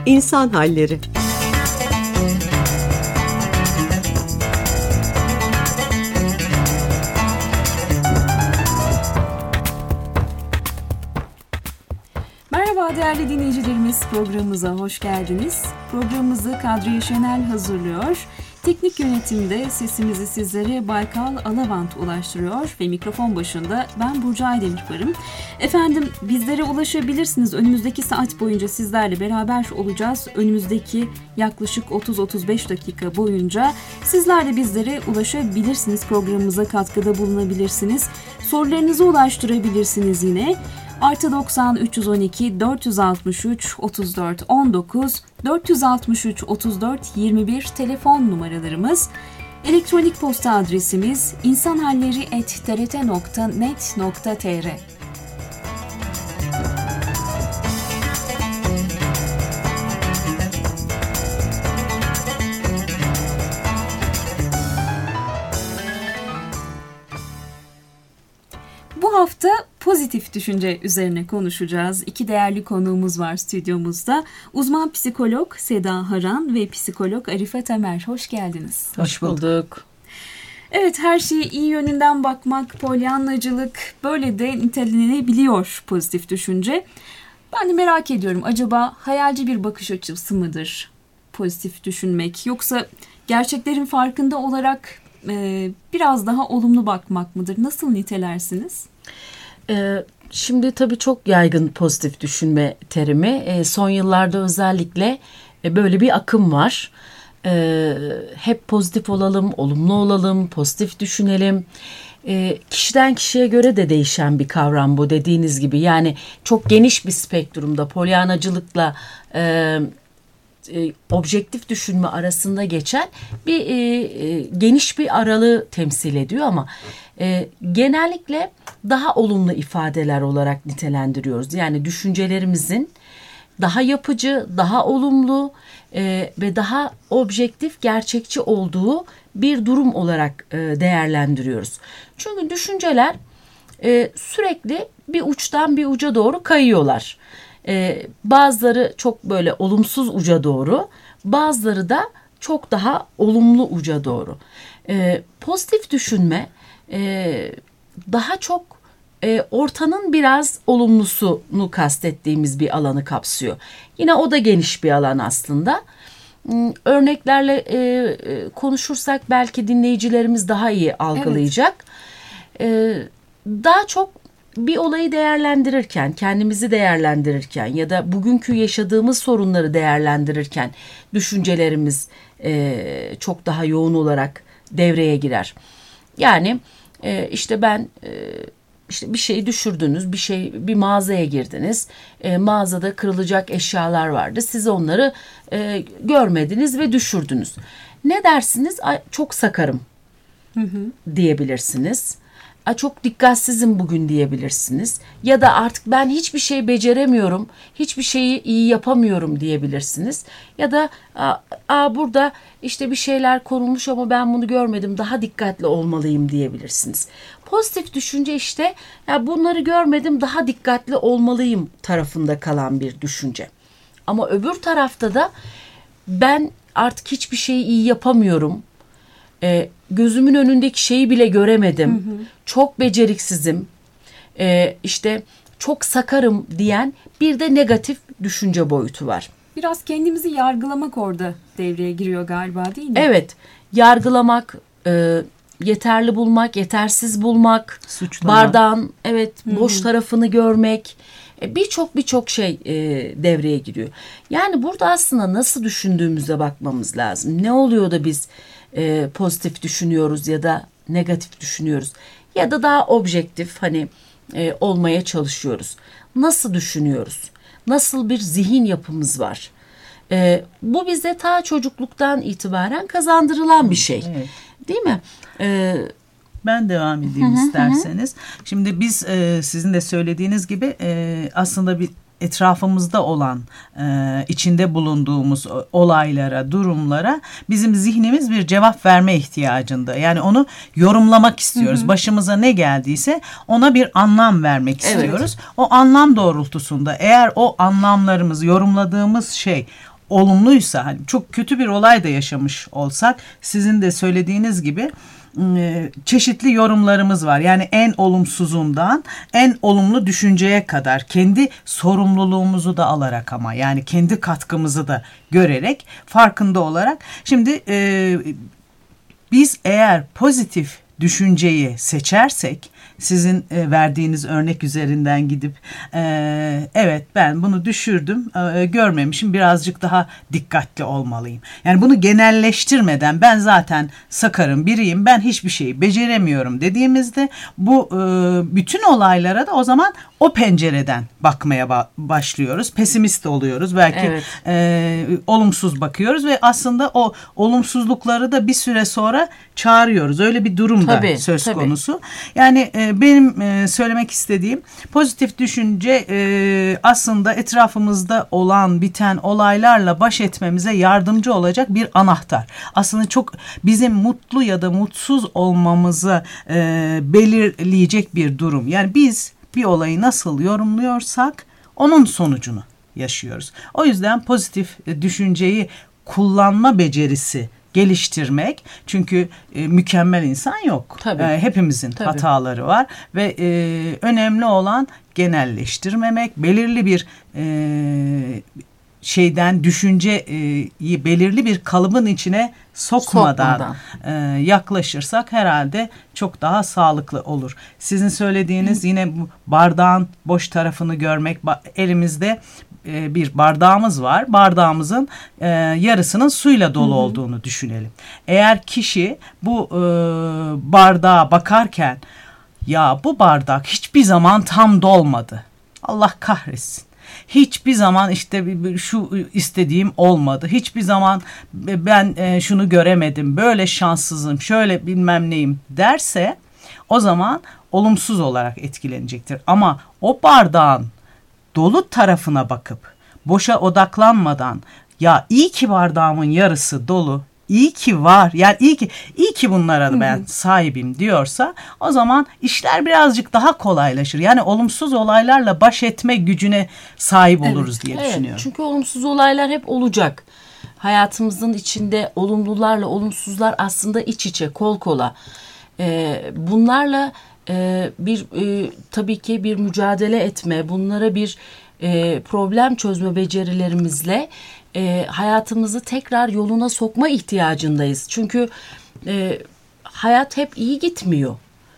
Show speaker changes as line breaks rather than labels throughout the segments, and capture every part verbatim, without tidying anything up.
İnsan Halleri.
Merhaba değerli dinleyicilerimiz, programımıza hoş geldiniz. Programımızı Kadriye Şenel hazırlıyor. Teknik yönetimde sesimizi sizlere Baykal Alavant ulaştırıyor ve mikrofon başında ben Burcu Aydemir varım. Efendim, bizlere ulaşabilirsiniz. Önümüzdeki saat boyunca sizlerle beraber olacağız. Önümüzdeki yaklaşık otuz otuz beş dakika boyunca sizler de bizlere ulaşabilirsiniz. Programımıza katkıda bulunabilirsiniz. Sorularınızı ulaştırabilirsiniz yine. Artı doksan üç yüz on iki dört yüz altmış üç otuz dört on dokuz dört yüz altmış üç otuz dört yirmi bir telefon numaralarımız. Elektronik posta adresimiz insanhalleri at t r t nokta net nokta t r. Bu hafta pozitif düşünce üzerine konuşacağız. İki değerli konuğumuz var stüdyomuzda. Uzman psikolog Seda Haran ve psikolog Arife Temer. Hoş geldiniz.
Hoş bulduk.
Evet, her şeye iyi yönünden bakmak, polyanlacılık böyle de nitelenebiliyor pozitif düşünce. Ben de merak ediyorum, acaba hayalci bir bakış açısı mıdır pozitif düşünmek, yoksa gerçeklerin farkında olarak e, biraz daha olumlu bakmak mıdır? Nasıl nitelersiniz?
Ee, şimdi tabii çok yaygın pozitif düşünme terimi. Ee, son yıllarda özellikle e, böyle bir akım var. Ee, hep pozitif olalım, olumlu olalım, pozitif düşünelim. Ee, kişiden kişiye göre de değişen bir kavram bu, dediğiniz gibi. Yani çok geniş bir spektrumda polyanacılıkla e, e, objektif düşünme arasında geçen bir e, e, geniş bir aralığı temsil ediyor ama e, genellikle daha olumlu ifadeler olarak nitelendiriyoruz. Yani düşüncelerimizin daha yapıcı, daha olumlu e, ve daha objektif, gerçekçi olduğu bir durum olarak e, değerlendiriyoruz. Çünkü düşünceler e, sürekli bir uçtan bir uca doğru kayıyorlar. E, bazıları çok böyle olumsuz uca doğru, bazıları da çok daha olumlu uca doğru. E, pozitif düşünme e, daha çok e, ortanın biraz olumlusunu kastettiğimiz bir alanı kapsıyor. Yine o da geniş bir alan aslında. Örneklerle e, e, konuşursak belki dinleyicilerimiz daha iyi algılayacak. Evet. E, daha çok bir olayı değerlendirirken, kendimizi değerlendirirken ya da bugünkü yaşadığımız sorunları değerlendirirken düşüncelerimiz e, çok daha yoğun olarak devreye girer. Yani e, işte ben e, işte bir şeyi düşürdünüz, bir şey bir mağazaya girdiniz, e, mağazada kırılacak eşyalar vardı, siz onları e, görmediniz ve düşürdünüz. Ne dersiniz? Ay, çok sakarım hı hı. diyebilirsiniz. Ay, çok dikkatsizim bugün diyebilirsiniz. Ya da artık ben hiçbir şey beceremiyorum, hiçbir şeyi iyi yapamıyorum diyebilirsiniz. Ya da Aa, burada işte bir şeyler konulmuş ama ben bunu görmedim, daha dikkatli olmalıyım diyebilirsiniz. Pozitif düşünce işte ya bunları görmedim, daha dikkatli olmalıyım tarafında kalan bir düşünce. Ama öbür tarafta da ben artık hiçbir şeyi iyi yapamıyorum. E, gözümün önündeki şeyi bile göremedim. Hı hı. Çok beceriksizim. E, işte çok sakarım diyen bir de negatif düşünce boyutu var.
Biraz kendimizi yargılamak orada devreye giriyor galiba, değil mi?
Evet. Yargılamak, e, yeterli bulmak, yetersiz bulmak, suçlama. Bardağın evet boş Hı-hı. tarafını görmek, e, birçok birçok şey e, devreye giriyor. Yani burada aslında nasıl düşündüğümüze bakmamız lazım. Ne oluyor da biz e, pozitif düşünüyoruz ya da negatif düşünüyoruz ya da daha objektif hani e, olmaya çalışıyoruz. Nasıl düşünüyoruz? Nasıl bir zihin yapımız var? E, bu bize ta çocukluktan itibaren kazandırılan bir şey. Evet. Değil mi?
Ee, ben devam edeyim hı hı, isterseniz. Hı. Şimdi biz e, sizin de söylediğiniz gibi e, aslında bir etrafımızda olan, e, içinde bulunduğumuz olaylara, durumlara bizim zihnimiz bir cevap verme ihtiyacında. Yani onu yorumlamak istiyoruz. Hı hı. Başımıza ne geldiyse ona bir anlam vermek istiyoruz. Evet. O anlam doğrultusunda eğer o anlamlarımız, yorumladığımız şey olumluysa, hani çok kötü bir olay da yaşamış olsak, sizin de söylediğiniz gibi çeşitli yorumlarımız var. Yani en olumsuzundan en olumlu düşünceye kadar kendi sorumluluğumuzu da alarak, ama yani kendi katkımızı da görerek, farkında olarak. Şimdi e, biz eğer pozitif düşünceyi seçersek, sizin e, verdiğiniz örnek üzerinden gidip e, evet ben bunu düşürdüm, e, görmemişim, birazcık daha dikkatli olmalıyım. Yani bunu genelleştirmeden ben zaten sakarım biriyim, ben hiçbir şeyi beceremiyorum dediğimizde bu e, bütün olaylara da o zaman o pencereden bakmaya ba- başlıyoruz. Pesimist oluyoruz. Belki evet. e, olumsuz bakıyoruz ve aslında o olumsuzlukları da bir süre sonra çağırıyoruz. Öyle bir durum da tabii, söz tabii. konusu. Yani e, benim e, söylemek istediğim, pozitif düşünce e, aslında etrafımızda olan biten olaylarla baş etmemize yardımcı olacak bir anahtar. Aslında çok bizim mutlu ya da mutsuz olmamızı e, belirleyecek bir durum. Yani biz bir olayı nasıl yorumluyorsak onun sonucunu yaşıyoruz. O yüzden pozitif düşünceyi kullanma becerisi geliştirmek, çünkü e, mükemmel insan yok. Tabii. E, hepimizin Tabii. hataları var ve e, önemli olan genelleştirmemek, belirli bir e, şeyden düşünceyi belirli bir kalıbın içine sokmadan, sokmadan. E, yaklaşırsak herhalde çok daha sağlıklı olur. Sizin söylediğiniz Hı. yine bu bardağın boş tarafını görmek, elimizde e, bir bardağımız var. Bardağımızın e, yarısının suyla dolu Hı. olduğunu düşünelim. Eğer kişi bu e, bardağa bakarken, ya bu bardak hiçbir zaman tam dolmadı, Allah kahretsin, hiçbir zaman işte şu istediğim olmadı, hiçbir zaman ben şunu göremedim, böyle şanssızım, şöyle bilmem neyim derse, o zaman olumsuz olarak etkilenecektir. Ama o bardağın dolu tarafına bakıp boşa odaklanmadan, ya iyi ki bardağımın yarısı dolu, İyi ki var, yani iyi ki iyi ki bunlara ben sahibim diyorsa, o zaman işler birazcık daha kolaylaşır. Yani olumsuz olaylarla baş etme gücüne sahip oluruz evet, diye evet, düşünüyorum.
Çünkü olumsuz olaylar hep olacak. Hayatımızın içinde olumlularla olumsuzlar aslında iç içe, kol kola. Ee, bunlarla e, bir e, tabii ki bir mücadele etme, bunlara bir e, problem çözme becerilerimizle E, hayatımızı tekrar yoluna sokma ihtiyacındayız. Çünkü e, hayat hep iyi gitmiyor.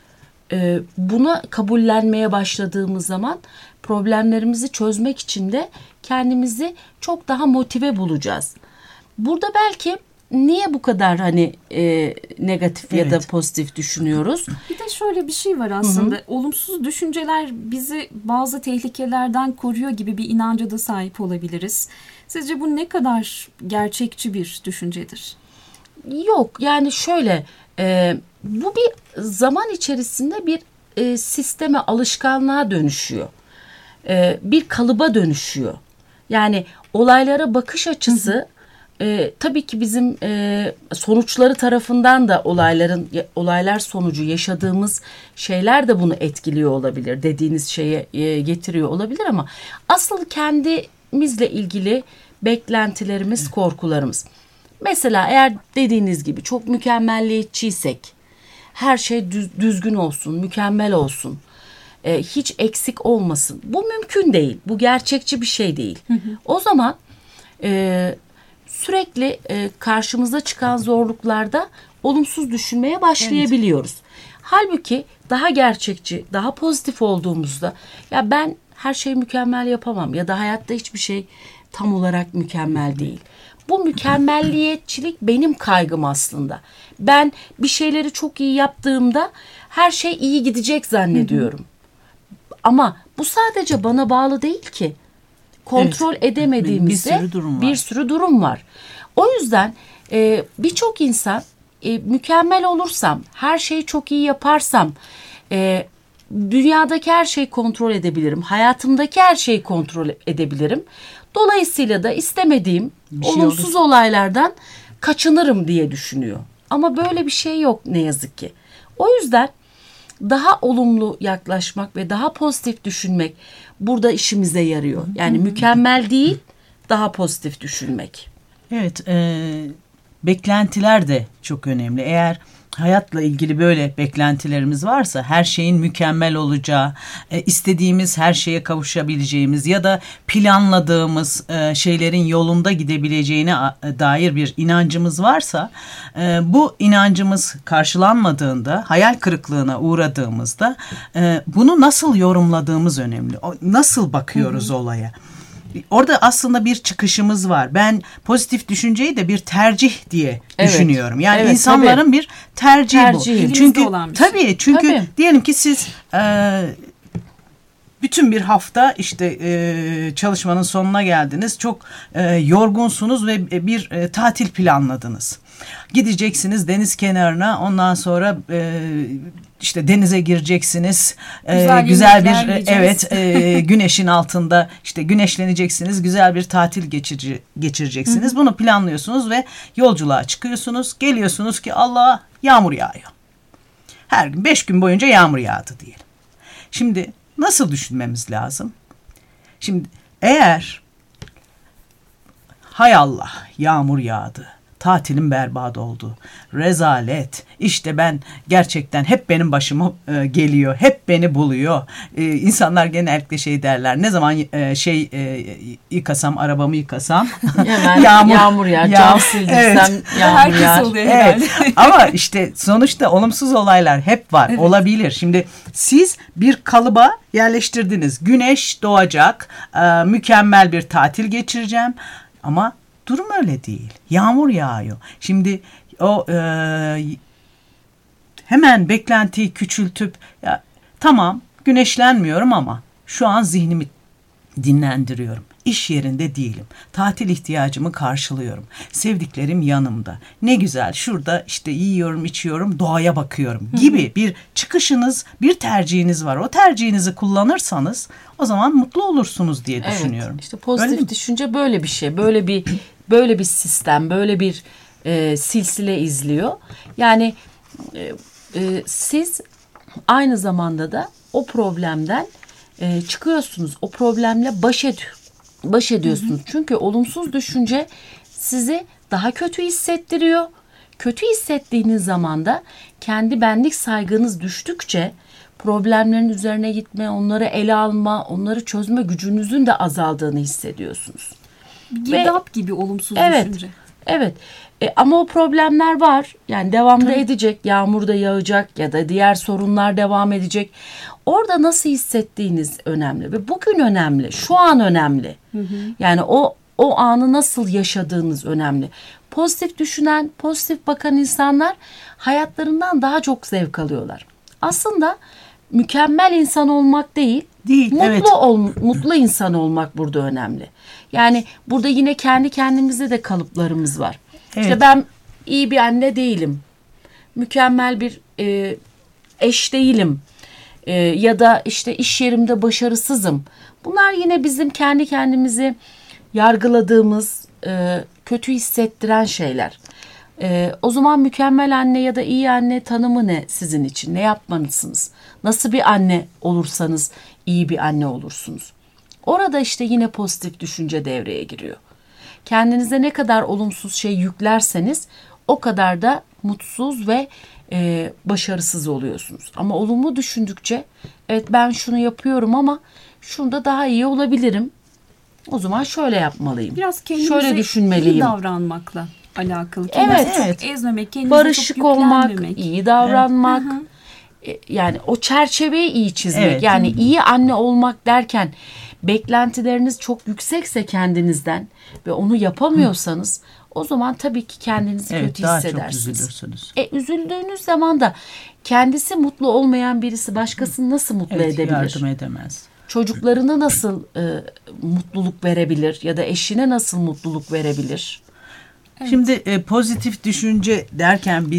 E, buna kabullenmeye başladığımız zaman problemlerimizi çözmek için de kendimizi çok daha motive bulacağız. Burada belki niye bu kadar hani e, negatif evet. ya da pozitif düşünüyoruz?
Bir de şöyle bir şey var aslında. Hı-hı. Olumsuz düşünceler bizi bazı tehlikelerden koruyor gibi bir inanca da sahip olabiliriz. Sizce bu ne kadar gerçekçi bir düşüncedir?
Yok, yani şöyle e, bu bir zaman içerisinde bir e, sisteme, alışkanlığa dönüşüyor. E, bir kalıba dönüşüyor. Yani olaylara bakış açısı e, tabii ki bizim e, sonuçları tarafından da olayların olaylar sonucu yaşadığımız şeyler de bunu etkiliyor olabilir. Dediğiniz şeye e, getiriyor olabilir ama asıl kendi bizle ilgili beklentilerimiz, korkularımız. Mesela eğer dediğiniz gibi çok mükemmelliyetçiysek, her şey düz, düzgün olsun, mükemmel olsun, e, hiç eksik olmasın. Bu mümkün değil. Bu gerçekçi bir şey değil. Hı hı. O zaman e, sürekli e, karşımıza çıkan zorluklarda olumsuz düşünmeye başlayabiliyoruz. Evet. Halbuki daha gerçekçi, daha pozitif olduğumuzda, ya ben her şeyi mükemmel yapamam ya da hayatta hiçbir şey tam olarak mükemmel değil. Bu mükemmelliyetçilik benim kaygım aslında. Ben bir şeyleri çok iyi yaptığımda her şey iyi gidecek zannediyorum. Hı hı. Ama bu sadece bana bağlı değil ki. Kontrol evet. edemediğimizde bir sürü durum var. Bir sürü durum var. O yüzden e, birçok insan e, mükemmel olursam, her şeyi çok iyi yaparsam, e, dünyadaki her şeyi kontrol edebilirim. Hayatımdaki her şeyi kontrol edebilirim. Dolayısıyla da istemediğim şey olumsuz olur. Olaylardan kaçınırım diye düşünüyor. Ama böyle bir şey yok ne yazık ki. O yüzden daha olumlu yaklaşmak ve daha pozitif düşünmek burada işimize yarıyor. Yani mükemmel değil, daha pozitif düşünmek.
Evet, e, beklentiler de çok önemli. Eğer hayatla ilgili böyle beklentilerimiz varsa, her şeyin mükemmel olacağı, e, istediğimiz her şeye kavuşabileceğimiz ya da planladığımız e, şeylerin yolunda gidebileceğine e, dair bir inancımız varsa, e, bu inancımız karşılanmadığında, hayal kırıklığına uğradığımızda e, bunu nasıl yorumladığımız önemli. O, nasıl bakıyoruz Hı-hı. olaya? Orada aslında bir çıkışımız var. Ben pozitif düşünceyi de bir tercih diye evet. düşünüyorum. Yani evet, insanların tabii. bir tercihi, tercihi bu.
Elimizde
çünkü
olan bir
tabii
şey.
çünkü
tabii.
diyelim ki siz e, bütün bir hafta işte e, çalışmanın sonuna geldiniz. Çok e, yorgunsunuz ve bir e, tatil planladınız. Gideceksiniz deniz kenarına, ondan sonra e, işte denize gireceksiniz. Güzel, e, güzel bir evet e, güneşin altında işte güneşleneceksiniz. Güzel bir tatil geçici, geçireceksiniz. Hı. Bunu planlıyorsunuz ve yolculuğa çıkıyorsunuz. Geliyorsunuz ki Allah, yağmur yağıyor. Her gün beş gün boyunca yağmur yağdı diyelim. Şimdi nasıl düşünmemiz lazım? Şimdi eğer hay Allah yağmur yağdı, tatilim berbat oldu, rezalet, işte ben gerçekten hep benim başıma e, geliyor, hep beni buluyor. E, insanlar genellikle şey derler, ne zaman e, şey e, yıkasam, arabamı yıkasam
hemen yağmur, yağmur yağar, yağ, cam sildirsem evet. yağmur
Herkes
yağar.
oluyor herhalde.
Evet. Ama işte sonuçta olumsuz olaylar hep var, evet. olabilir. Şimdi siz bir kalıba yerleştirdiniz, güneş doğacak, e, mükemmel bir tatil geçireceğim ama durum öyle değil. Yağmur yağıyor. Şimdi o e, hemen beklentiyi küçültüp ya, tamam güneşlenmiyorum ama şu an zihnimi dinlendiriyorum. İş yerinde değilim. Tatil ihtiyacımı karşılıyorum. Sevdiklerim yanımda. Ne güzel, şurada işte yiyorum, içiyorum, doğaya bakıyorum gibi bir çıkışınız, bir tercihiniz var. O tercihinizi kullanırsanız o zaman mutlu olursunuz diye düşünüyorum.
Evet, işte pozitif düşünce böyle bir şey. Böyle bir böyle bir sistem, böyle bir e, silsile izliyor. Yani e, e, siz aynı zamanda da o problemden e, çıkıyorsunuz. O problemle baş ediyorsunuz. baş ediyorsunuz. Hı hı. Çünkü olumsuz düşünce sizi daha kötü hissettiriyor. Kötü hissettiğiniz zaman da kendi benlik saygınız düştükçe problemlerin üzerine gitme, onları ele alma, onları çözme gücünüzün de azaldığını hissediyorsunuz.
Girdap gibi olumsuz
evet,
düşünce.
Evet. E, ama o problemler var. Yani devam da edecek. Yağmur da yağacak ya da diğer sorunlar devam edecek. Orada nasıl hissettiğiniz önemli ve bugün önemli. Şu an önemli. Hı hı. Yani o o anı nasıl yaşadığınız önemli. Pozitif düşünen, pozitif bakan insanlar hayatlarından daha çok zevk alıyorlar. Aslında mükemmel insan olmak değil,
değil
mutlu
evet.
ol, mutlu insan olmak burada önemli. Yani burada yine kendi kendimize de kalıplarımız var. Evet. İşte ben iyi bir anne değilim. Mükemmel bir e, eş değilim. E, ya da işte iş yerimde başarısızım. Bunlar yine bizim kendi kendimizi yargıladığımız, e, kötü hissettiren şeyler. E, o zaman mükemmel anne ya da iyi anne tanımı ne sizin için? Ne yapmalısınız? Nasıl bir anne olursanız iyi bir anne olursunuz? Orada işte yine pozitif düşünce devreye giriyor. Kendinize ne kadar olumsuz şey yüklerseniz o kadar da mutsuz ve e, başarısız oluyorsunuz. Ama olumlu düşündükçe evet ben şunu yapıyorum ama şunda daha iyi olabilirim. O zaman şöyle yapmalıyım.
Biraz kendimize
şöyle düşünmeliyim.
iyi davranmakla alakalı.
Evet,
evet. Çok ezmemek, kendimize
barışık
çok
olmak, iyi davranmak.
Evet.
Yani o çerçeveyi iyi çizmek.
Evet.
Yani iyi anne olmak derken beklentileriniz çok yüksekse kendinizden ve onu yapamıyorsanız Hı. o zaman tabii ki kendinizi
evet,
kötü
daha
hissedersiniz.
Çok üzülürsünüz.
E, üzüldüğünüz zaman da kendisi mutlu olmayan birisi başkasını nasıl mutlu
evet,
edebilir?
Yardım edemez.
Çocuklarına nasıl e, mutluluk verebilir ya da eşine nasıl mutluluk verebilir?
Evet. Şimdi e, pozitif düşünce derken biz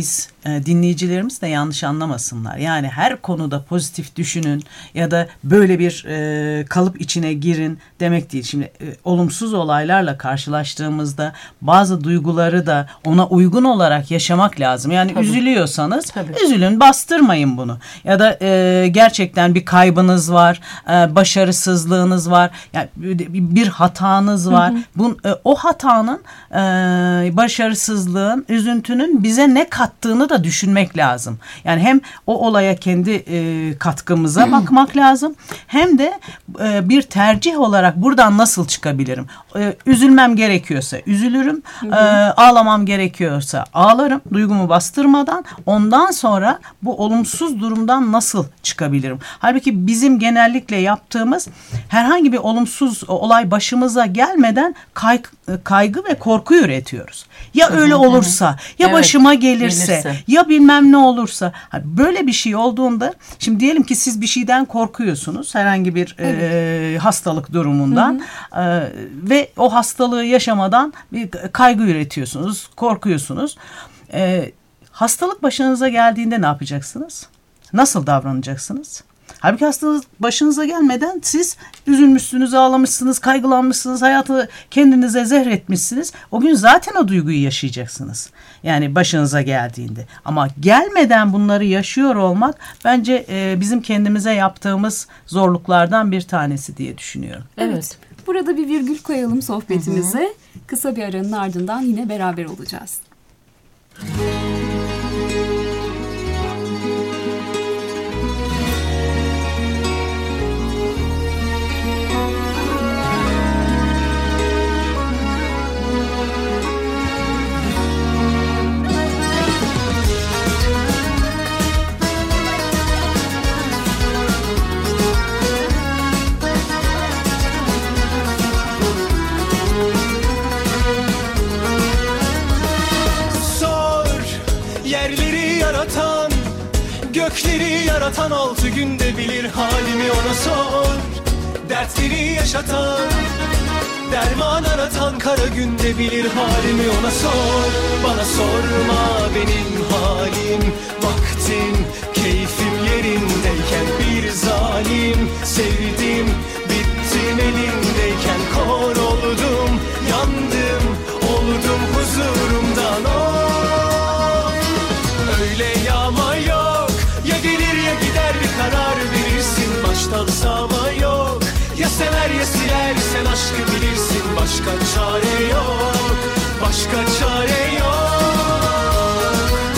e, dinleyicilerimiz de yanlış anlamasınlar. Yani her konuda pozitif düşünün ya da böyle bir e, kalıp içine girin demek değil. Şimdi e, olumsuz olaylarla karşılaştığımızda bazı duyguları da ona uygun olarak yaşamak lazım. Yani
Tabii.
üzülüyorsanız
Tabii.
üzülün, bastırmayın bunu. Ya da e, gerçekten bir kaybınız var, e, başarısızlığınız var, yani bir hatanız var. Hı hı. Bun, e, o hatanın, e, başarısızlığın, üzüntünün bize ne kattığını da düşünmek lazım. Yani hem o olaya kendi e, katkımıza bakmak lazım, hem de e, bir tercih olarak buradan nasıl çıkabilirim? E, üzülmem gerekiyorsa üzülürüm, e, ağlamam gerekiyorsa ağlarım, duygumu bastırmadan. Ondan sonra bu olumsuz durumdan nasıl çıkabilirim? Halbuki bizim genellikle yaptığımız, herhangi bir olumsuz olay başımıza gelmeden kay, kaygı ve korku üretiyoruz. Ya öyle olursa, ya evet, başıma gelirse, gelirse, ya bilmem ne olursa. Böyle bir şey olduğunda, şimdi diyelim ki siz bir şeyden korkuyorsunuz, herhangi bir evet. e, hastalık durumundan e, ve o hastalığı yaşamadan bir kaygı üretiyorsunuz, korkuyorsunuz. E, hastalık başınıza geldiğinde ne yapacaksınız? Nasıl davranacaksınız? Halbuki hastalık başınıza gelmeden siz üzülmüşsünüz, ağlamışsınız, kaygılanmışsınız, hayatı kendinize zehretmişsiniz. O gün zaten o duyguyu yaşayacaksınız. Yani başınıza geldiğinde. Ama gelmeden bunları yaşıyor olmak bence e, bizim kendimize yaptığımız zorluklardan bir tanesi diye düşünüyorum.
Evet. evet. Burada bir virgül koyalım sohbetimize. Hı hı. Kısa bir aranın ardından yine beraber olacağız.
Gökleri yaratan altı günde bilir halimi, ona sor. Dertleri yaşatan, derman aratan kara günde bilir halimi, ona sor. Bana sorma benim halim, vaktim, keyfim yerindeyken bir zalim. Sevdim, bittim elindeyken kor oldum, yandım, oldum huzurumdan. Oh, öyle yağma yok, ya gelir ya gider bir karar verirsin, baştan sağma yok. Ya sever ya siler, sen aşkı bilirsin, başka çare yok, başka çare yok.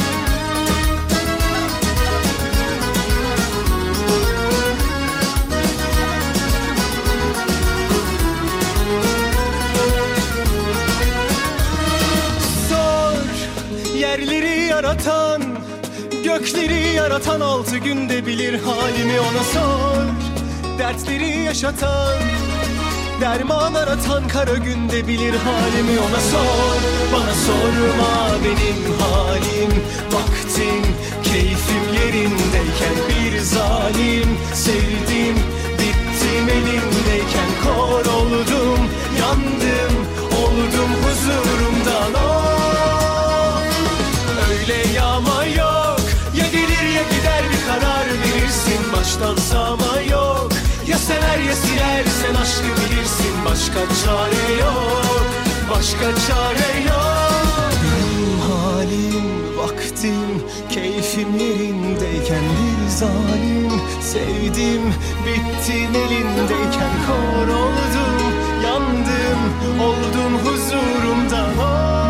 Sor yerleri yaratan, gökleri yaratan altı günde bilir halimi, ona sor. Dertleri yaşatan, derman aratan kara günde bilir halimi, ona sor. Bana sorma benim halim, vaktim, keyfim yerindeyken bir zalim. Sevdim, bittim elindeyken kor oldum, yandım, oldum huzurumdan. Oh, öyle yağma yok, ya gelir ya gider bir karar verirsin, baştan sağma yok. Ya sever ya siler, sen aşkı bilirsin, başka çare yok, başka çare yok. Benim halim, vaktim, keyfim yerindeyken bir zalim. Sevdim, bittim elindeyken kor oldum, yandım, oldum huzurumdan. Oh.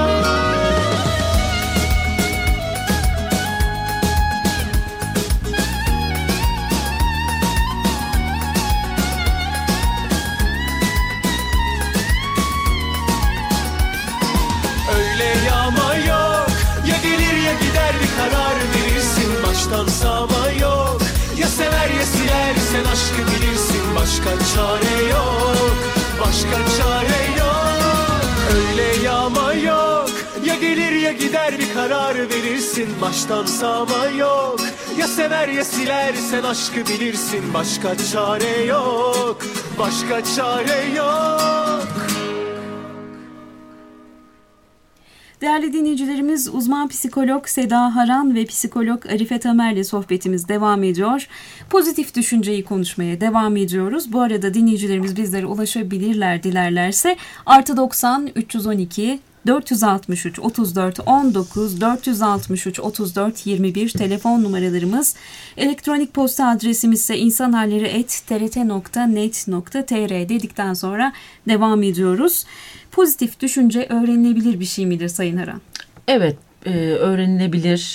Baştan sağma yok, ya sever ya siler, sen aşkı bilirsin, başka çare yok, başka çare yok. Öyle yağma yok, ya gelir ya gider bir karar verirsin, baştan sağma yok. Ya sever ya siler, sen aşkı bilirsin, başka çare yok, başka çare yok.
Değerli dinleyicilerimiz, uzman psikolog Seda Haran ve psikolog Arife Tamer'le sohbetimiz devam ediyor. Pozitif düşünceyi konuşmaya devam ediyoruz. Bu arada dinleyicilerimiz bizlere ulaşabilirler dilerlerse. Artı doksan üç yüz on iki dört yüz altmış üç otuz dört on dokuz, dört yüz altmış üç otuz dört yirmi bir telefon numaralarımız. Elektronik posta adresimiz ise insanhalleri et t r t nokta net nokta t r dedikten sonra devam ediyoruz. Pozitif düşünce öğrenilebilir bir şey midir Sayın Haran?
Evet, e, öğrenilebilir,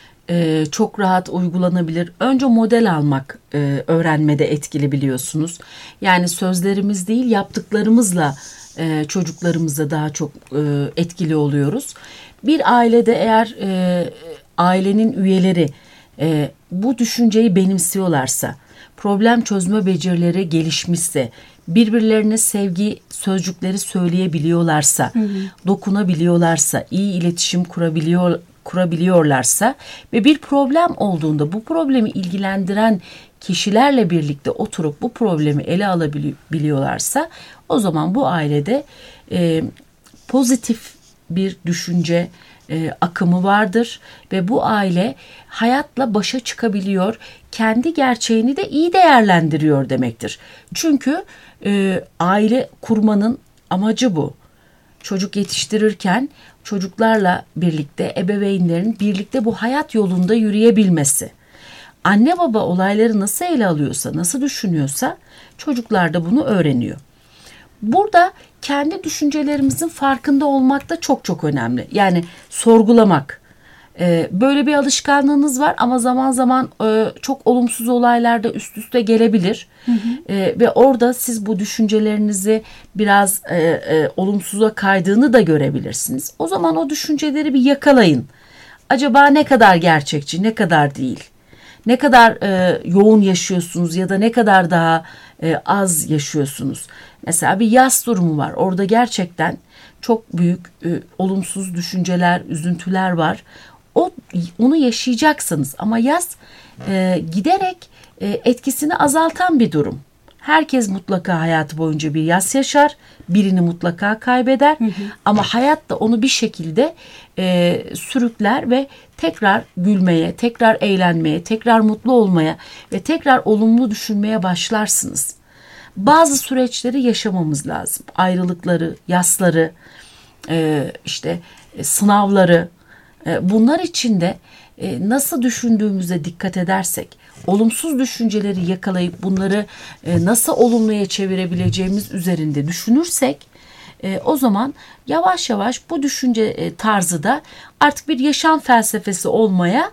e, çok rahat uygulanabilir. Önce model almak e, öğrenmede etkili, biliyorsunuz. Yani sözlerimiz değil, yaptıklarımızla e, çocuklarımıza daha çok e, etkili oluyoruz. Bir ailede eğer e, ailenin üyeleri e, bu düşünceyi benimsiyorlarsa, problem çözme becerileri gelişmişse, birbirlerine sevgi sözcükleri söyleyebiliyorlarsa, hı hı. dokunabiliyorlarsa, iyi iletişim kurabiliyor kurabiliyorlarsa ve bir problem olduğunda bu problemi ilgilendiren kişilerle birlikte oturup bu problemi ele alabiliyorlarsa, o zaman bu ailede e, pozitif bir düşünce e, akımı vardır ve bu aile hayatla başa çıkabiliyor, kendi gerçeğini de iyi değerlendiriyor demektir. Çünkü e, aile kurmanın amacı bu. Çocuk yetiştirirken çocuklarla birlikte, ebeveynlerin birlikte bu hayat yolunda yürüyebilmesi. Anne baba olayları nasıl ele alıyorsa, nasıl düşünüyorsa çocuklar da bunu öğreniyor. Burada kendi düşüncelerimizin farkında olmak da çok çok önemli. Yani sorgulamak. Ee, böyle bir alışkanlığınız var ama zaman zaman e, çok olumsuz olaylar da üst üste gelebilir. Hı hı. E, ve orada siz bu düşüncelerinizi biraz e, e, olumsuza kaydığını da görebilirsiniz. O zaman o düşünceleri bir yakalayın. Acaba ne kadar gerçekçi, ne kadar değil? Ne kadar e, yoğun yaşıyorsunuz ya da ne kadar daha e, az yaşıyorsunuz? Mesela bir yas durumu var. Orada gerçekten çok büyük e, olumsuz düşünceler, üzüntüler var. O onu yaşayacaksınız ama yas e, giderek e, etkisini azaltan bir durum. Herkes mutlaka hayatı boyunca bir yas yaşar, birini mutlaka kaybeder, hı hı. ama hayat da onu bir şekilde e, sürükler ve tekrar gülmeye, tekrar eğlenmeye, tekrar mutlu olmaya ve tekrar olumlu düşünmeye başlarsınız. Bazı süreçleri yaşamamız lazım. Ayrılıkları, yasları, e, işte e, sınavları. Bunlar için de nasıl düşündüğümüze dikkat edersek, olumsuz düşünceleri yakalayıp bunları nasıl olumluya çevirebileceğimiz üzerinde düşünürsek, o zaman yavaş yavaş bu düşünce tarzı da artık bir yaşam felsefesi olmaya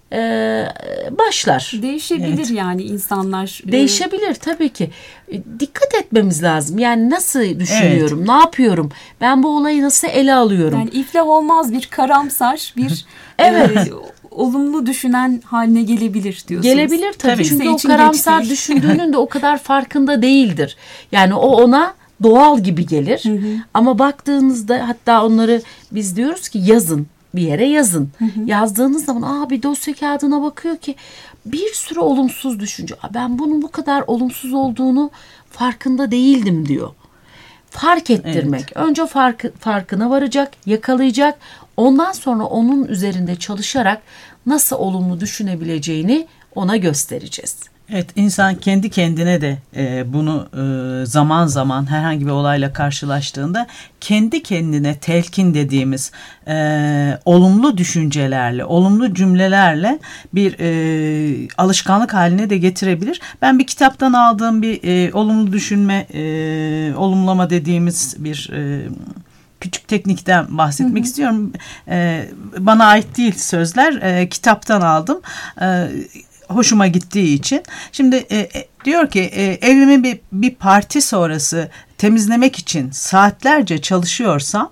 başlar.
Değişebilir, evet. Yani insanlar.
Değişebilir tabii ki. Dikkat etmemiz lazım. Yani nasıl düşünüyorum, evet. ne yapıyorum, ben bu olayı nasıl ele alıyorum.
Yani iflah olmaz bir karamsar, bir evet. e, olumlu düşünen haline gelebilir diyorsunuz.
Gelebilir tabii. tabii. Çünkü o karamsar geçtir. düşündüğünün de o kadar farkında değildir. Yani o ona doğal gibi gelir. Hı hı. Ama baktığınızda, hatta onları biz diyoruz ki yazın. Bir yere yazın. Hı hı. Yazdığınız zaman aa, bir dosya kağıdına bakıyor ki bir sürü olumsuz düşünce. Ben bunun bu kadar olumsuz olduğunu farkında değildim diyor. Fark ettirmek. Evet. Önce farkı, farkına varacak, yakalayacak. Ondan sonra onun üzerinde çalışarak nasıl olumlu düşünebileceğini ona göstereceğiz.
Evet, insan kendi kendine de e, bunu e, zaman zaman herhangi bir olayla karşılaştığında kendi kendine telkin dediğimiz e, olumlu düşüncelerle, olumlu cümlelerle bir e, alışkanlık haline de getirebilir. Ben bir kitaptan aldığım bir e, olumlu düşünme, e, olumlama dediğimiz bir e, küçük teknikten bahsetmek hı hı. istiyorum. E, bana ait değil sözler, e, kitaptan aldım. E, hoşuma gittiği için. Şimdi e, diyor ki e, evimi bir, bir parti sonrası temizlemek için saatlerce çalışıyorsam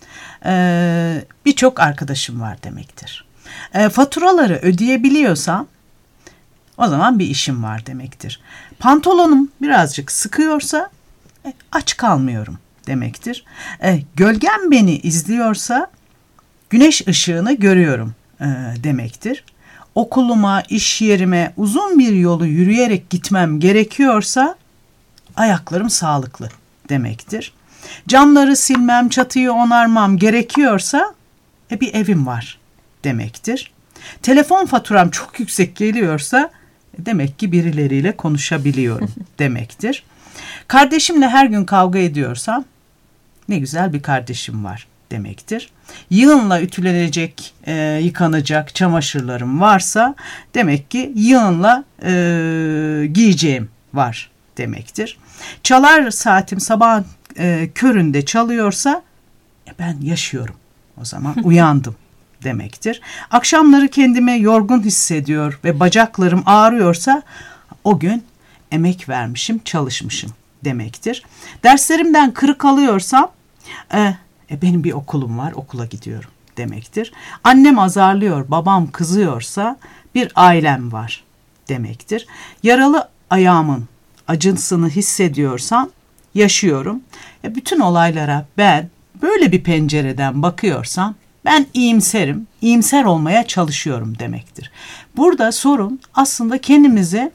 e, birçok arkadaşım var demektir. E, faturaları ödeyebiliyorsam o zaman bir işim var demektir. Pantolonum birazcık sıkıyorsa e, aç kalmıyorum demektir. E, gölgem beni izliyorsa güneş ışığını görüyorum e, demektir. Okuluma, iş yerime uzun bir yolu yürüyerek gitmem gerekiyorsa ayaklarım sağlıklı demektir. Camları silmem, çatıyı onarmam gerekiyorsa e, bir evim var demektir. Telefon faturam çok yüksek geliyorsa e, demek ki birileriyle konuşabiliyorum demektir. Kardeşimle her gün kavga ediyorsam ne güzel bir kardeşim var demektir. Yığınla ütülenecek, e, yıkanacak çamaşırlarım varsa demek ki yığınla e, giyeceğim var demektir. Çalar saatim sabah e, köründe çalıyorsa e, ben yaşıyorum, o zaman uyandım demektir. Akşamları kendimi yorgun hissediyor ve bacaklarım ağrıyorsa o gün emek vermişim, çalışmışım demektir. Derslerimden kırık alıyorsam e, e, benim bir okulum var, okula gidiyorum demektir. Annem azarlıyor, babam kızıyorsa bir ailem var demektir. Yaralı ayağımın acısını hissediyorsam yaşıyorum. E, bütün olaylara ben böyle bir pencereden bakıyorsam ben iyimserim, iyimser olmaya çalışıyorum demektir. Burada sorun aslında kendimizi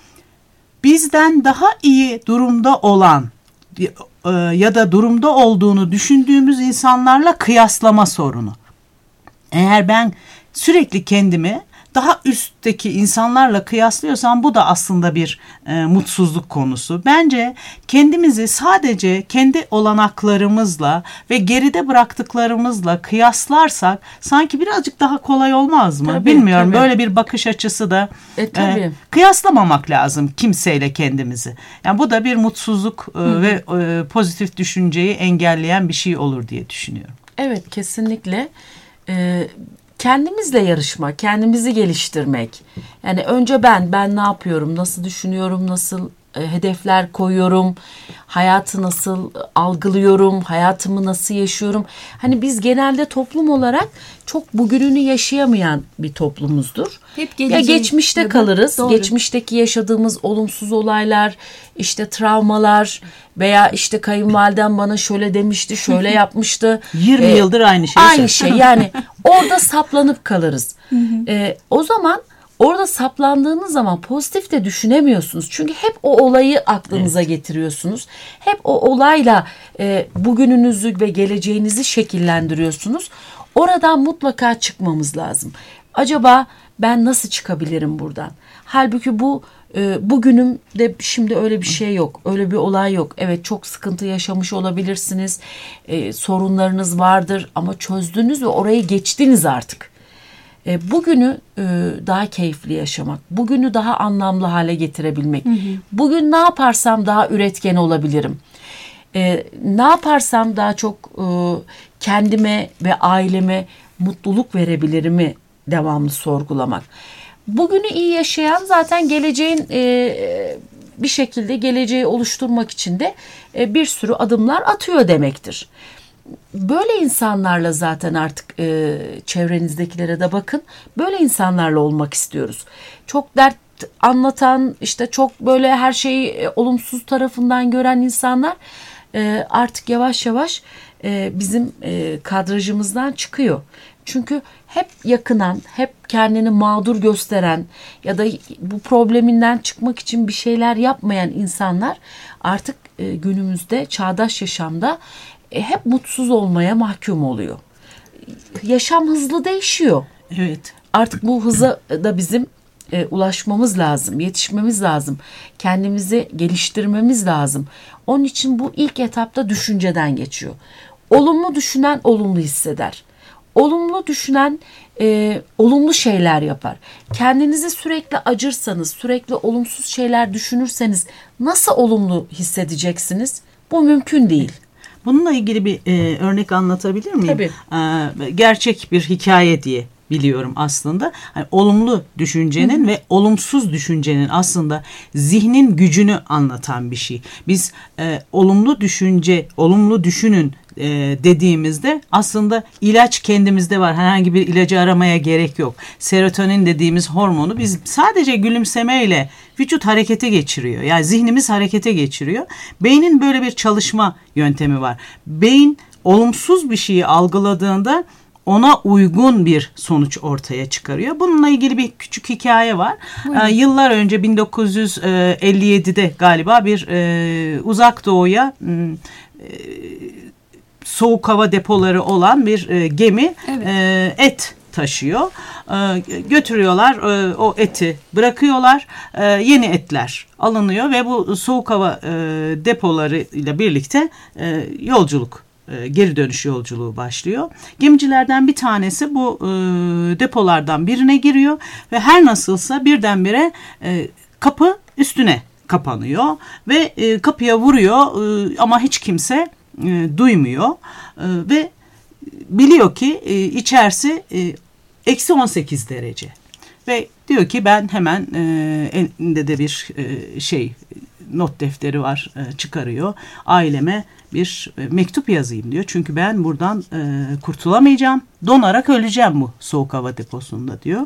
bizden daha iyi durumda olan ya da durumda olduğunu düşündüğümüz insanlarla kıyaslama sorunu. Eğer ben sürekli kendimi daha üstteki insanlarla kıyaslıyorsam bu da aslında bir e, mutsuzluk konusu. Bence kendimizi sadece kendi olanaklarımızla ve geride bıraktıklarımızla kıyaslarsak sanki birazcık daha kolay olmaz mı?
Tabii,
Bilmiyorum.
tabii.
Böyle bir bakış açısı da
E, tabii.
e, kıyaslamamak lazım kimseyle kendimizi. Yani bu da bir mutsuzluk e, ve e, pozitif düşünceyi engelleyen bir şey olur diye düşünüyorum.
Evet, kesinlikle. Ee, kendimizle yarışma, kendimizi geliştirmek. Yani önce ben, ben ne yapıyorum, nasıl düşünüyorum, nasıl e, hedefler koyuyorum, hayatı nasıl algılıyorum, hayatımı nasıl yaşıyorum. Hani biz genelde toplum olarak çok bugününü yaşayamayan bir toplumuzdur.
Hep
ya
geleceği
geçmişte
ya da-
kalırız.
Doğru.
Geçmişteki yaşadığımız olumsuz olaylar, işte travmalar veya işte kayınvalidem bana şöyle demişti, şöyle yapmıştı.
yirmi
Ee,
yıldır aynı şeyi
Aynı
söylüyorum.
şey, yani orada saplanıp kalırız. Ee, o zaman orada saplandığınız zaman pozitif de düşünemiyorsunuz. Çünkü hep o olayı aklınıza getiriyorsunuz. Hep o olayla e, bugününüzü ve geleceğinizi şekillendiriyorsunuz. Oradan mutlaka çıkmamız lazım. Acaba ben nasıl çıkabilirim buradan? Halbuki bu e, bugünümde şimdi öyle bir şey yok. Öyle bir olay yok. Evet, çok sıkıntı yaşamış olabilirsiniz. E, sorunlarınız vardır ama çözdünüz ve orayı geçtiniz artık. E, bugünü e, daha keyifli yaşamak, bugünü daha anlamlı hale getirebilmek. Hı hı. Bugün ne yaparsam daha üretken olabilirim. E, ne yaparsam daha çok e, kendime ve aileme mutluluk verebilirimi devamlı sorgulamak. Bugünü iyi yaşayan zaten geleceğin e, bir şekilde geleceği oluşturmak için de e, bir sürü adımlar atıyor demektir. Böyle insanlarla zaten artık e, çevrenizdekilere de bakın. Böyle insanlarla olmak istiyoruz. Çok dert anlatan, işte çok böyle her şeyi e, olumsuz tarafından gören insanlar e, artık yavaş yavaş e, bizim e, kadrajımızdan çıkıyor. Çünkü hep yakınan, hep kendini mağdur gösteren ya da bu probleminden çıkmak için bir şeyler yapmayan insanlar artık e, günümüzde çağdaş yaşamda e, hep mutsuz olmaya mahkum oluyor. Yaşam hızlı değişiyor.
Evet.
Artık bu hıza da bizim e, ulaşmamız lazım, yetişmemiz lazım. Kendimizi geliştirmemiz lazım. Onun için bu ilk etapta düşünceden geçiyor. Olumlu düşünen olumlu hisseder. Olumlu düşünen e, olumlu şeyler yapar. Kendinizi sürekli acırsanız, sürekli olumsuz şeyler düşünürseniz nasıl olumlu hissedeceksiniz? Bu mümkün değil.
Bununla ilgili bir e, örnek anlatabilir miyim?
Tabii.
E, gerçek bir hikaye diye biliyorum aslında. Yani olumlu düşüncenin Hı. ve olumsuz düşüncenin aslında zihnin gücünü anlatan bir şey. Biz e, olumlu düşünce, olumlu düşünün e, dediğimizde aslında ilaç kendimizde var. Herhangi bir ilacı aramaya gerek yok. Serotonin dediğimiz hormonu biz sadece gülümsemeyle vücut harekete geçiriyor. Yani zihnimiz harekete geçiriyor. Beynin böyle bir çalışma yöntemi var. Beyin olumsuz bir şeyi algıladığında ona uygun bir sonuç ortaya çıkarıyor. Bununla ilgili bir küçük hikaye var. Ee, yıllar önce bin dokuz yüz elli yedide galiba bir e, uzak doğuya e, soğuk hava depoları olan bir e, gemi
Evet.
e, et taşıyor. E, götürüyorlar, e, o eti bırakıyorlar. E, yeni etler alınıyor ve bu soğuk hava e, depoları ile birlikte e, yolculuk, e, geri dönüş yolculuğu başlıyor. Gemicilerden bir tanesi bu e, depolardan birine giriyor ve her nasılsa birdenbire e, kapı üstüne kapanıyor ve e, kapıya vuruyor e, ama hiç kimse e, duymuyor e, ve biliyor ki e, içerisi e, eksi on sekiz derece ve diyor ki ben hemen e, elinde de bir e, şey not defteri var, e, çıkarıyor, aileme bir e, mektup yazayım diyor çünkü ben buradan e, kurtulamayacağım, donarak öleceğim bu soğuk hava deposunda diyor.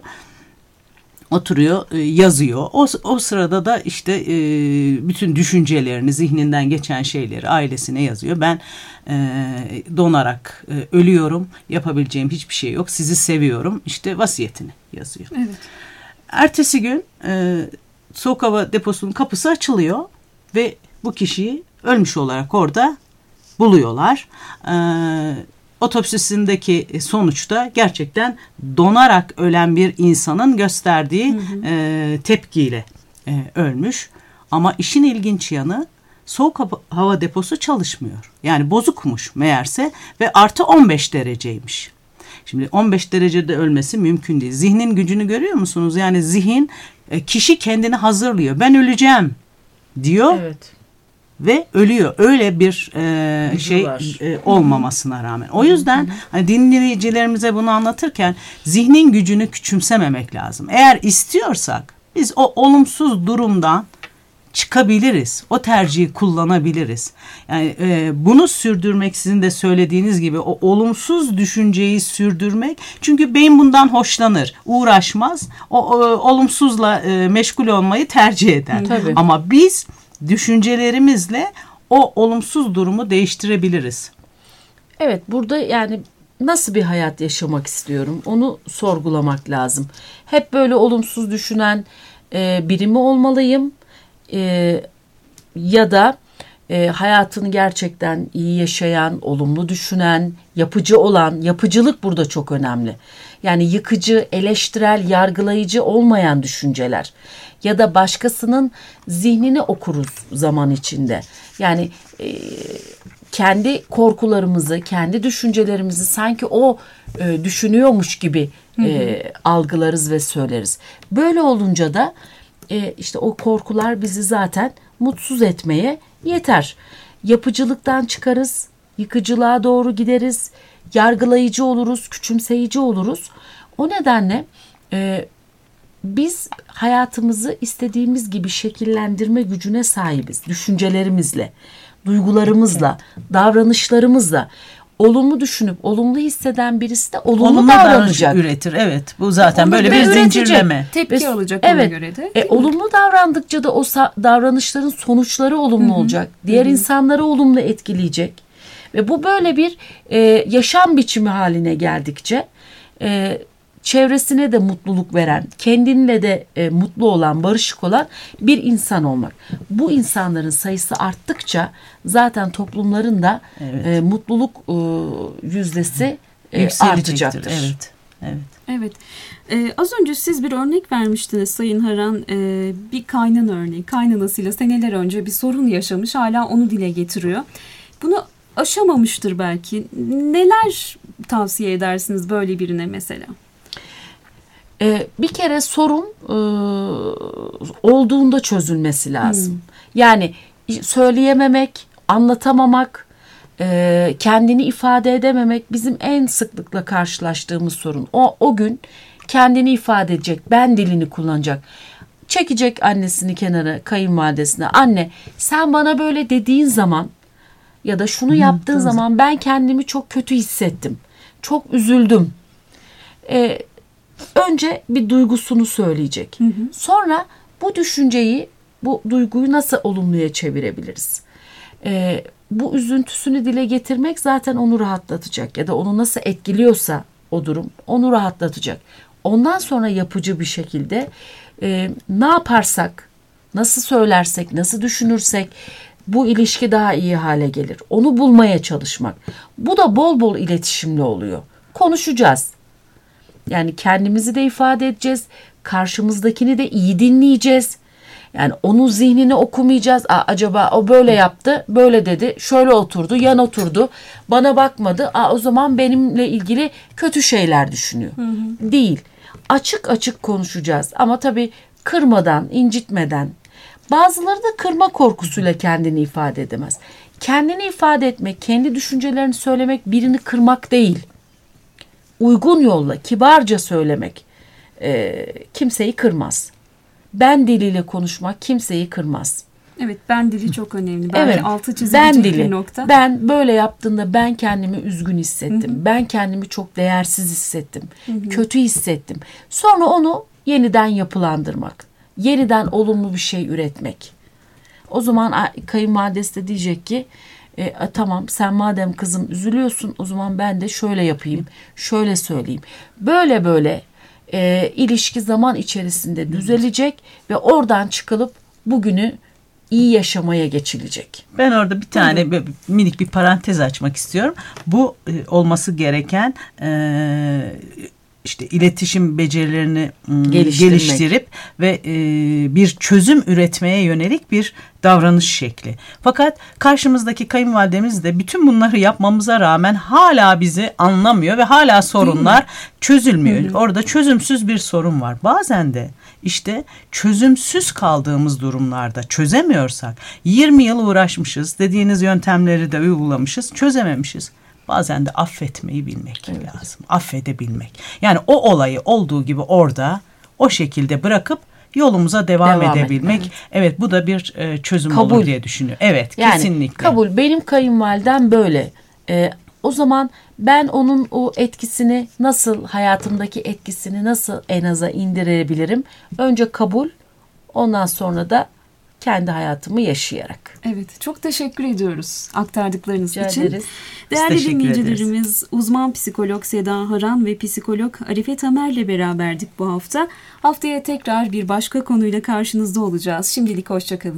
Oturuyor, yazıyor. O, o sırada da işte e, bütün düşüncelerini, zihninden geçen şeyleri ailesine yazıyor. Ben e, donarak e, ölüyorum, yapabileceğim hiçbir şey yok, sizi seviyorum. İşte vasiyetini yazıyor.
Evet.
Ertesi gün e, soğuk hava deposunun kapısı açılıyor ve bu kişiyi ölmüş olarak orada buluyorlar. Evet. Otopsisindeki sonuçta gerçekten donarak ölen bir insanın gösterdiği hı hı. E, tepkiyle e, ölmüş. Ama işin ilginç yanı soğuk hava deposu çalışmıyor. Yani bozukmuş meğerse ve artı on beş dereceymiş. Şimdi on beş derecede ölmesi mümkün değil. Zihnin gücünü görüyor musunuz? Yani zihin, e, kişi kendini hazırlıyor. Ben öleceğim diyor. Evet. Ve ölüyor. Öyle bir e, şey e, olmamasına rağmen. O yüzden hani dinleyicilerimize bunu anlatırken zihnin gücünü küçümsememek lazım. Eğer istiyorsak biz o olumsuz durumdan çıkabiliriz. O tercihi kullanabiliriz. Yani e, bunu sürdürmek, sizin de söylediğiniz gibi o olumsuz düşünceyi sürdürmek. Çünkü beyin bundan hoşlanır, uğraşmaz. O, o olumsuzla e, meşgul olmayı tercih eder. Tabii. Ama biz düşüncelerimizle o olumsuz durumu değiştirebiliriz.
Evet, burada yani nasıl bir hayat yaşamak istiyorum onu sorgulamak lazım. Hep böyle olumsuz düşünen e, biri mi olmalıyım e, ya da e, hayatını gerçekten iyi yaşayan, olumlu düşünen, yapıcı olan, yapıcılık burada çok önemli. Yani yıkıcı, eleştirel, yargılayıcı olmayan düşünceler ya da başkasının zihnini okuruz zaman içinde. Yani e, kendi korkularımızı, kendi düşüncelerimizi sanki o e, düşünüyormuş gibi e, algılarız ve söyleriz. Böyle olunca da e, işte o korkular bizi zaten mutsuz etmeye yeter. Yapıcılıktan çıkarız, yıkıcılığa doğru gideriz, yargılayıcı oluruz, küçümseyici oluruz. O nedenle e, biz hayatımızı istediğimiz gibi şekillendirme gücüne sahibiz. Düşüncelerimizle, duygularımızla, evet. davranışlarımızla. Olumlu düşünüp olumlu hisseden birisi de olumlu, olumlu davranacak.
Üretir. Evet. Bu zaten onu böyle bir zincirleme.
Tepki ve, alacak ona evet, göre de.
E, olumlu davrandıkça da o davranışların sonuçları olumlu Hı-hı. olacak. Diğer Hı-hı. insanları olumlu etkileyecek. Ve bu böyle bir e, yaşam biçimi haline geldikçe e, çevresine de mutluluk veren, kendinle de e, mutlu olan, barışık olan bir insan olmak. Bu insanların sayısı arttıkça zaten toplumların da evet. e, mutluluk e, yüzdesi e, artacaktır.
Evet. Evet.
Evet. Ee, az önce siz bir örnek vermiştiniz Sayın Haran. Ee, bir kaynana örneği. Kaynanasıyla seneler önce bir sorun yaşamış. Hala onu dile getiriyor. Bunu aşamamıştır belki. Neler tavsiye edersiniz böyle birine mesela?
Ee, bir kere sorun e, olduğunda çözülmesi lazım. Hmm. Yani söyleyememek, anlatamamak, e, kendini ifade edememek bizim en sıklıkla karşılaştığımız sorun. O, o gün kendini ifade edecek, ben dilini kullanacak. Çekecek annesini kenara, kayınvalidesine. Anne, sen bana böyle dediğin zaman ya da şunu yaptığın hmm, zaman ben kendimi çok kötü hissettim. Çok üzüldüm. Ee, önce bir duygusunu söyleyecek. Hı hı. Sonra bu düşünceyi, bu duyguyu nasıl olumluya çevirebiliriz? Ee, bu üzüntüsünü dile getirmek zaten onu rahatlatacak ya da onu nasıl etkiliyorsa o durum onu rahatlatacak. Ondan sonra yapıcı bir şekilde e, ne yaparsak, nasıl söylersek, nasıl düşünürsek, bu ilişki daha iyi hale gelir. Onu bulmaya çalışmak. Bu da bol bol iletişimli oluyor. Konuşacağız. Yani kendimizi de ifade edeceğiz. Karşımızdakini de iyi dinleyeceğiz. Yani onun zihnini okumayacağız. Aa, acaba o böyle yaptı, böyle dedi, şöyle oturdu, yan oturdu, bana bakmadı. Aa, o zaman benimle ilgili kötü şeyler düşünüyor. Hı hı. Değil. Açık açık konuşacağız. Ama tabii kırmadan, incitmeden. Bazıları da kırma korkusuyla kendini ifade edemez. Kendini ifade etmek, kendi düşüncelerini söylemek birini kırmak değil. Uygun yolla, kibarca söylemek e, kimseyi kırmaz. Ben diliyle konuşmak kimseyi kırmaz.
Evet, ben dili çok önemli. Belki
evet,
altı çizilecek
ben dili.
bir nokta.
Ben böyle yaptığında ben kendimi üzgün hissettim. Hı hı. Ben kendimi çok değersiz hissettim. Hı hı. Kötü hissettim. Sonra onu yeniden yapılandırmak. Yeniden olumlu bir şey üretmek. O zaman kayınvalidesi de diyecek ki e, tamam sen madem kızım üzülüyorsun o zaman ben de şöyle yapayım. Şöyle söyleyeyim. Böyle böyle e, ilişki zaman içerisinde düzelecek ve oradan çıkılıp bugünü iyi yaşamaya geçilecek.
Ben orada bir tane bir, minik bir parantez açmak istiyorum. Bu e, olması gereken e, işte iletişim becerilerini geliştirip ve e, bir çözüm üretmeye yönelik bir davranış şekli. Fakat karşımızdaki kayınvalidemiz de bütün bunları yapmamıza rağmen hala bizi anlamıyor ve hala sorunlar çözülmüyor. Hı hı. Orada çözümsüz bir sorun var. Bazen de işte çözümsüz kaldığımız durumlarda çözemiyorsak yirmi yıl uğraşmışız, dediğiniz yöntemleri de uygulamışız, çözememişiz. Bazen de affetmeyi bilmek evet. lazım. Affedebilmek. Yani o olayı olduğu gibi orada o şekilde bırakıp yolumuza devam, devam edebilmek. Evet. evet bu da bir e, çözüm kabul. Olur diye düşünüyorum. Evet yani, kesinlikle.
Kabul. Benim kayınvalidem böyle. E, o zaman ben onun o etkisini nasıl, hayatımdaki etkisini nasıl en aza indirebilirim? Önce kabul, ondan sonra da kendi hayatımı yaşayarak.
Evet, çok teşekkür ediyoruz aktardıklarınız
Rica
için.
Ederiz.
Değerli dinleyicilerimiz, uzman psikolog Seda Haran ve psikolog Arife Tamer'le beraberdik bu hafta. Haftaya tekrar bir başka konuyla karşınızda olacağız. Şimdilik hoşçakalın.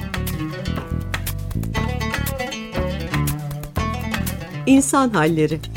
İnsan Halleri.